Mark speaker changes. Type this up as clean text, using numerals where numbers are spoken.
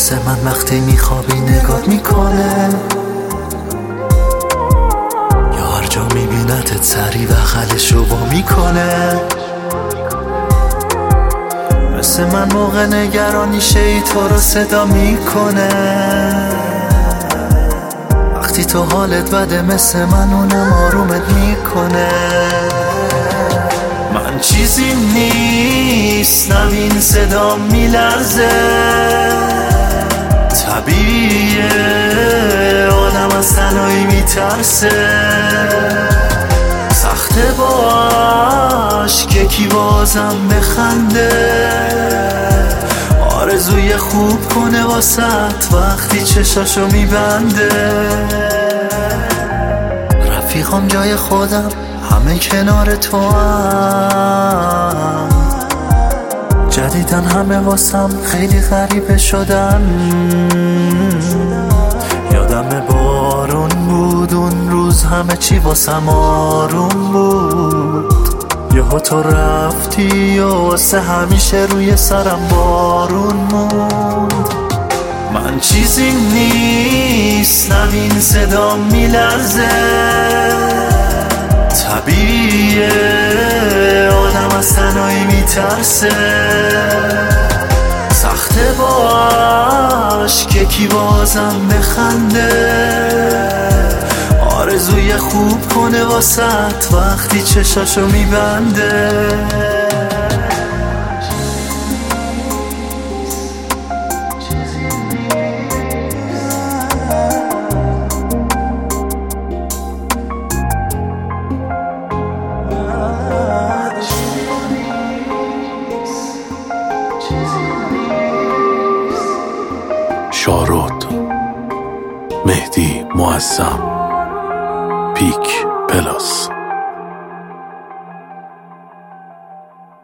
Speaker 1: واسه من وقتی میخوابی نگات میکنه، یا هر جا میبینتت سری بغلشو با میکنه. مثل من موقع نگرانی شی تو رو صدا میکنه، وقتی تو حالت بده مثل من اونم آرومت میکنه. من چیزی نیست نبین صدا میلرزه، طبیعیه آدم از تنهایی میترسه، سخته باش که کی بازم بخنده، آرزوی خوب کنه واسط وقتی چشاشو میبنده. رفیقام جای خودم همه کنار تو هم، جدیدن همه واسم خیلی غریبه شدن. یادم بارون بود اون روز همه چی واسم آروم بود، یهو تو رفتی و واسه همیشه روی سرم بارون موند. من چیزی نیست نبین صدا میلرزه، طبیعیه آدم از تنهایی میترسه، سخته باش که کی بازم بخنده، آرزوی خوب کنه واسط وقتی چشاشو میبنده.
Speaker 2: شارود، مهدی معظم، پیک پلاس.